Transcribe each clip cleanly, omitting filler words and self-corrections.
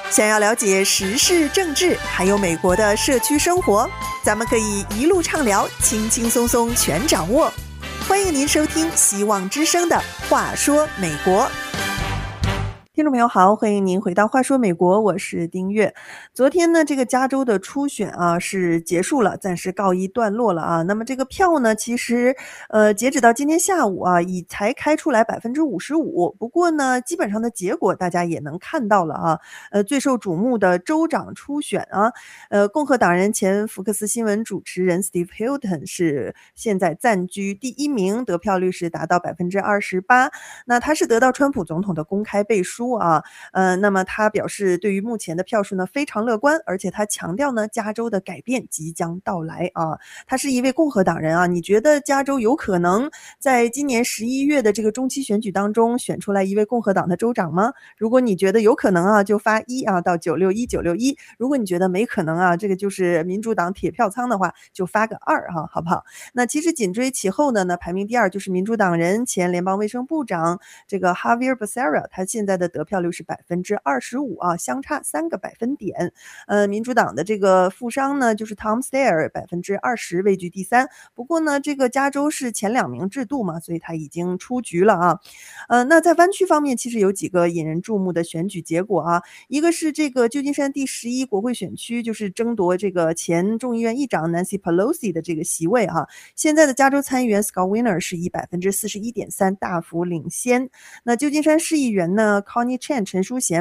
想要了解时事政治，还有美国的社区生活，咱们可以一路畅聊，轻轻松松全掌握。欢迎您收听希望之声的话说美国。听众朋友好，欢迎您回到话说美国，我是丁月。昨天呢，这个加州的初选啊是结束了，暂时告一段落了啊。那么这个票呢，其实截止到今天下午啊，才开出来55%。不过呢，基本上的结果大家也能看到了啊。最受瞩目的州长初选啊，共和党人前福克斯新闻主持人 Steve Hilton 是现在暂居第一名，得票率是达到28%。那他是得到川普总统的公开背书啊，那么他表示对于目前的票数呢非常乐观，而且他强调呢加州的改变即将到来啊。他是一位共和党人啊，你觉得加州有可能在今年11月的这个中期选举当中选出来一位共和党的州长吗？如果你觉得有可能啊，就发1啊到961，如果你觉得没可能啊，这个就是民主党铁票仓的话，就发个2哈，好不好？那其实紧追其后的呢，排名第2就是民主党人前联邦卫生部长这个 Javier Becerra， 他现在的得票率是25%啊，相差3个百分点。民主党的这个富商呢，就是 Tom Steyer 20%位居第3。不过呢，这个加州是前2名制度嘛，所以他已经出局了啊。那在湾区方面，其实有几个引人注目的选举结果啊。一个是这个旧金山第11国会选区，就是争夺这个前众议院议长 Nancy Pelosi 的这个席位啊。现在的加州参议员 Scott Wiener 是以41.3%大幅领先。那旧金山市议员呢 Connie Chan 陈淑贤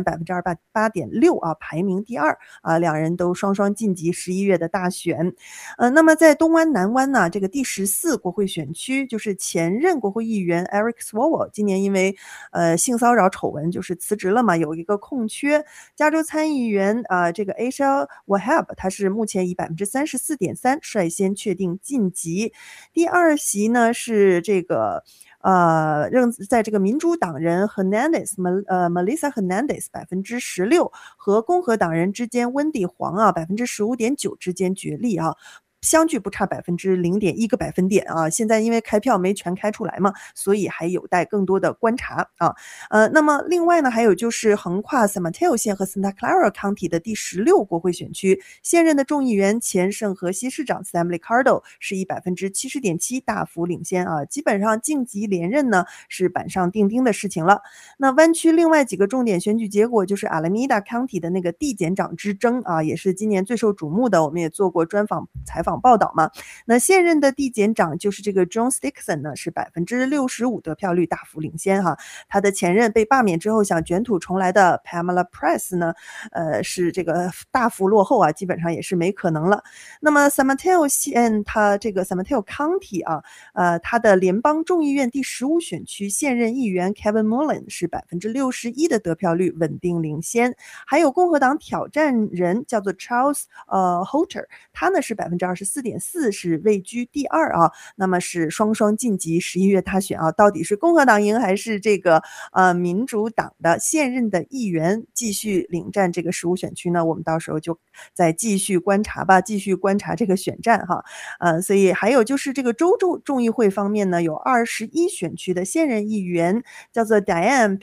28.6%啊，排名第2啊，两人都双双晋级11月的大选。那么在东湾南湾呢，这个第14国会选区，就是前任国会议员 Eric Swalwell 今年因为性骚扰丑闻就是辞职了嘛，有一个空缺。加州参议员这个 Asa Wahab 他是目前以34.3%率先确定晋级。第2席呢是这个在这个民主党人 Melissa Hernandez 16%和共和党人之间温蒂黄啊15.9%之间角力啊。相距不差0.1个百分点啊！现在因为开票没全开出来嘛，所以还有待更多的观察啊。那么另外呢，还有就是横跨 San Mateo 县和 Santa Clara County 的第16国会选区，现任的众议员前圣荷西市长 Sam Liccardo 是以70.7%大幅领先啊，基本上晋级连任呢是板上钉钉的事情了。那湾区另外几个重点选举结果就是 Alameda County 的那个地检长之争啊，也是今年最受瞩目的，我们也做过专访采访报道嘛。那现任的地检长就是这个 John Stickson 呢，是65%得票率大幅领先哈。他的前任被罢免之后想卷土重来的 Pamela Price 呢，是这个大幅落后啊，基本上也是没可能了。那么 San Mateo 县他这个 San Mateo County 啊，他的联邦众议院第15选区现任议员 Kevin Mullin 是61%的得票率稳定领先。还有共和党挑战人叫做 Charles Holter， 他呢是24.4%是位居第2啊。那么是双双晋级11月大选啊，到底是共和党赢还是这个民主党的现任的议员继续领战这个15选区呢？我们到时候就再继续观察吧，继续观察这个选战哈。所以还有就是这个州众议会方面呢，有21选区的现任议员叫做 Diane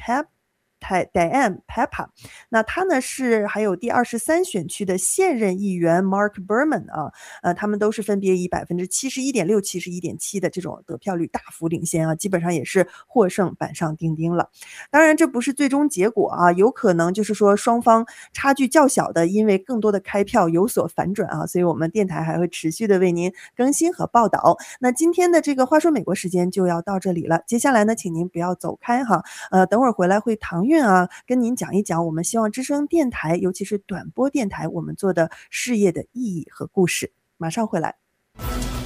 Pepa， 那他呢是还有第23选区的现任议员 Mark Berman 啊，他们都是分别以71.6%、71.7%的这种得票率大幅领先啊，基本上也是获胜板上钉钉了。当然这不是最终结果啊，有可能就是说双方差距较小的，因为更多的开票有所反转啊，所以我们电台还会持续的为您更新和报道。那今天的这个话说美国时间就要到这里了，接下来呢，请您不要走开哈，等会儿回来会唐韵跟您讲一讲我们希望之声电台，尤其是短波电台我们做的事业的意义和故事。马上回来。